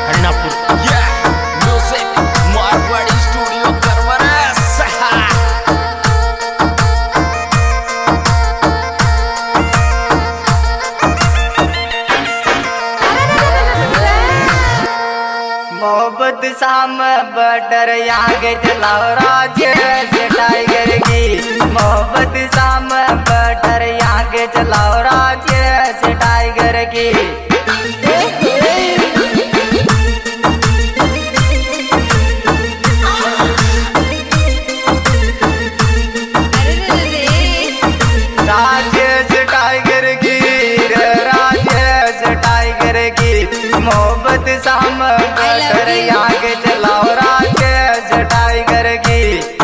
हरणापुर। Music Marwari studio करवरस। मोहब्बत शाम बटर आगे चलाओ राज्य से टाइगर की। मोहब्बत शाम बटर आगे चलाओ राज्य से टाइगर की। राजेश टाइगर की रे राजेश टाइगर की। मोहब्बत शाम बटर आगे चलाओ राजेश टाइगर की।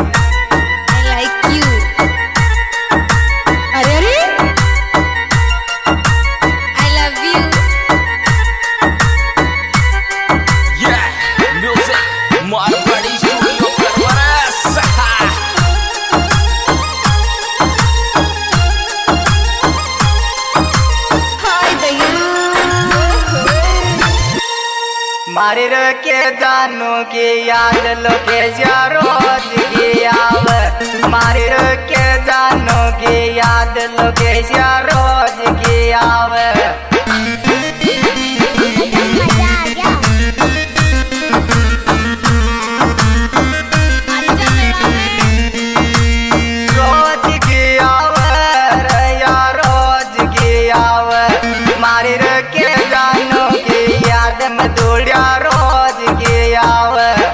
म्यूजिक मारवाड़ी स्टूडियो करवरस। मारी के जानू की याद लोके रोज की आव। मारी के जानू की याद लोके रोज की आव। रोज की आव रैया रोज की आव। मारी के जानू की याद में दूरिया रोज की आव।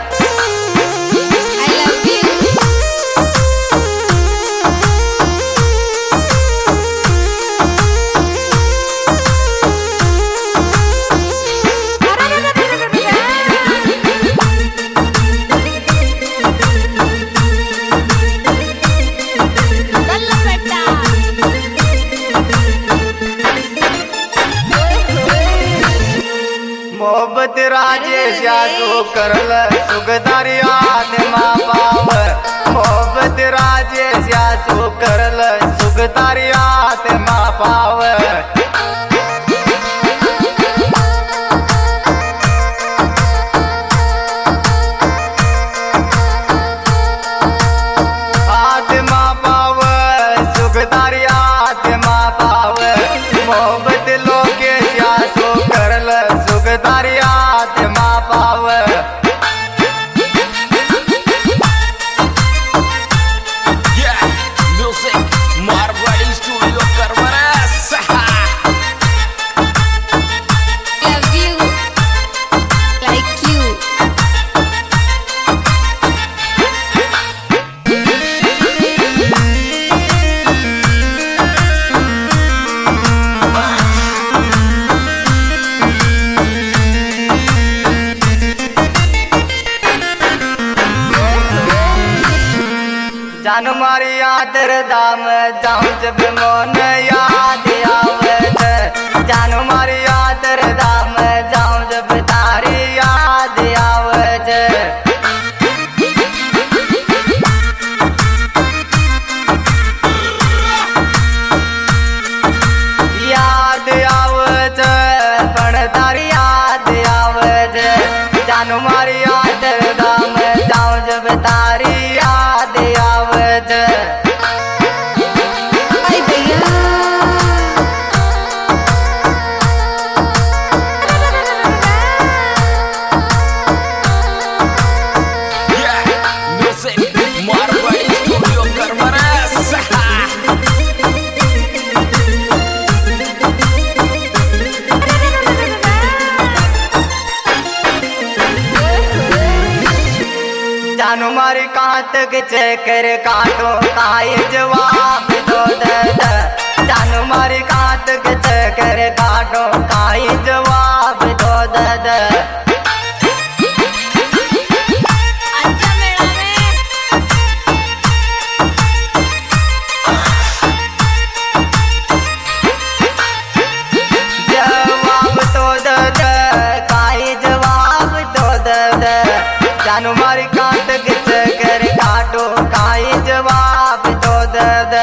मोहब्बत राजेश यादू करल सुगदारी आत्मा पाव। मोहब्बत राजेश यादू करल सुगदारी आत्मा पाव। आत्मा पाव सुगदारी आत्मा पाव। मोहब्बत लोकेश यादू करल सुगदारी आत्मा पाव। म्यूजिक मारवाड़ी स्टूडियो करवरस। जान मारी यादर दाम जाऊं जब मोन याद आवत। जान मारी यादर दाम जाऊं जब तारी याद आवत। याद आवत पण तारी याद आवत। जान मारी यादर दाम जाऊं जब तारी याद आवत। म्यूजिक मारवाड़ी स्टूडियो करवरस। जानू मारी कांतक चक्कर काटो काये जवाब दो दद। जानू मारी कांतक चक्कर काटो काये जवाब दो दद। जवाब तो दद काये जवाब दो दद। जानू मारी कांतक चक्कर काटो काये जवाब दो दद।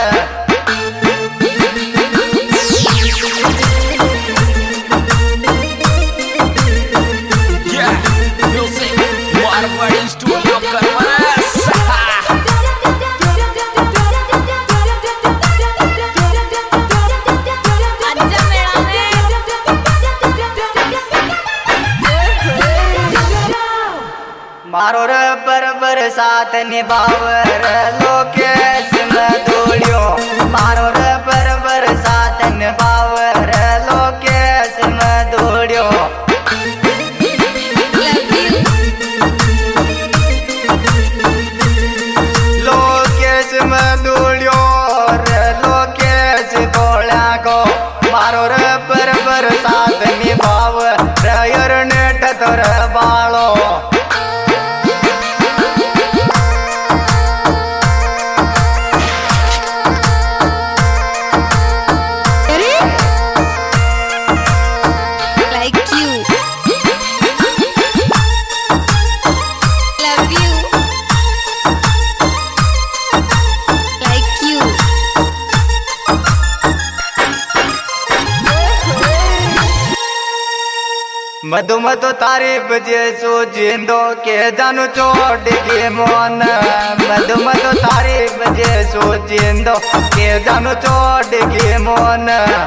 मारो रे बरबर साथ निभावर लोकेश मधुलियो मारो रे बरबर साथ निभावर लोकेश मधुलियो लोकेश मधुलियो रे लोकेश गोळ्या को मारो रे बरबर साथ निभावर यर नेट तोर बाळो मधु मधु तारीफ जैसो जिंदो के जानू चोट के मोन मधु मधु तारीफ जैसो जिंदो के जानू चोट के मोन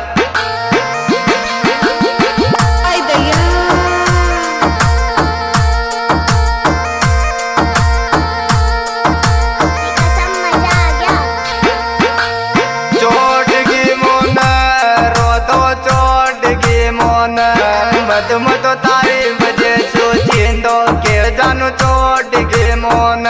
चोट की मोन रो दो चोट की मोन मधु मधु तारीफ जैसो जिंदो के जानू चोट के मोन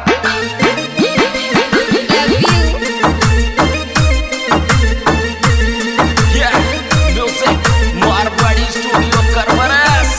म्यूजिक मारवाड़ी स्टूडियो करवरस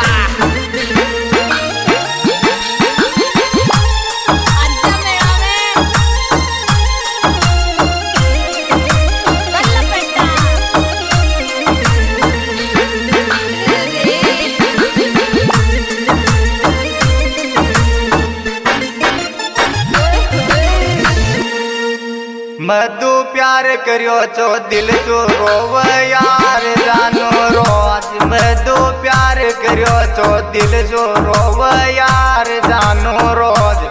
मधु प्यार करियो चो दिल चो रोव यार जानो रोज मधु प्यार करियो चो दिल चो रोव यार जानो रोज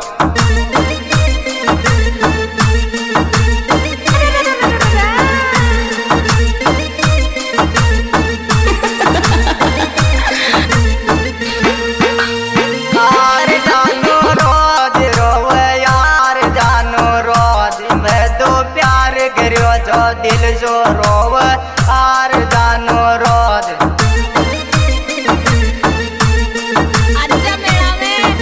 दिल जो रोव आर जानो रोज आजा मेरा में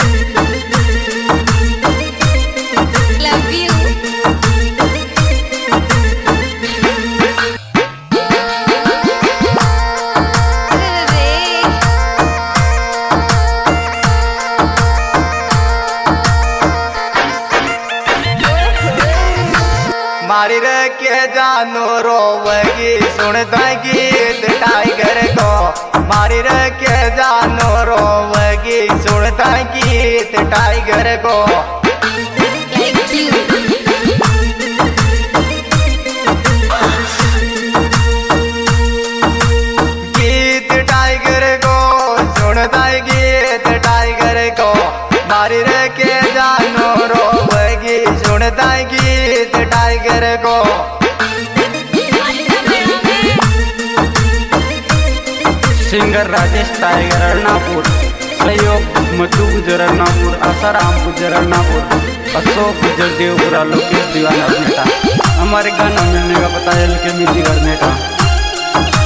लव यू मारी रखे जानो रोवगी सुनता गीत टाइगर को मारी रखे जानो रोवगी सुनता गीत टाइगर को गीत टाइगर को सुनता गीत टाइगर को मारी रखे जानो रोवगी सुनता गीत टाइगर को सिंगर राजेश टाइगर अर्नापुर सहयोग मधु गुजर अर्नापुर आसाराम गुजर अर्नापुर अशोक गुजर देवपुरा लोकेश दीवाना नेता हमारे गाना मिलने का पता है के मिली घर नेता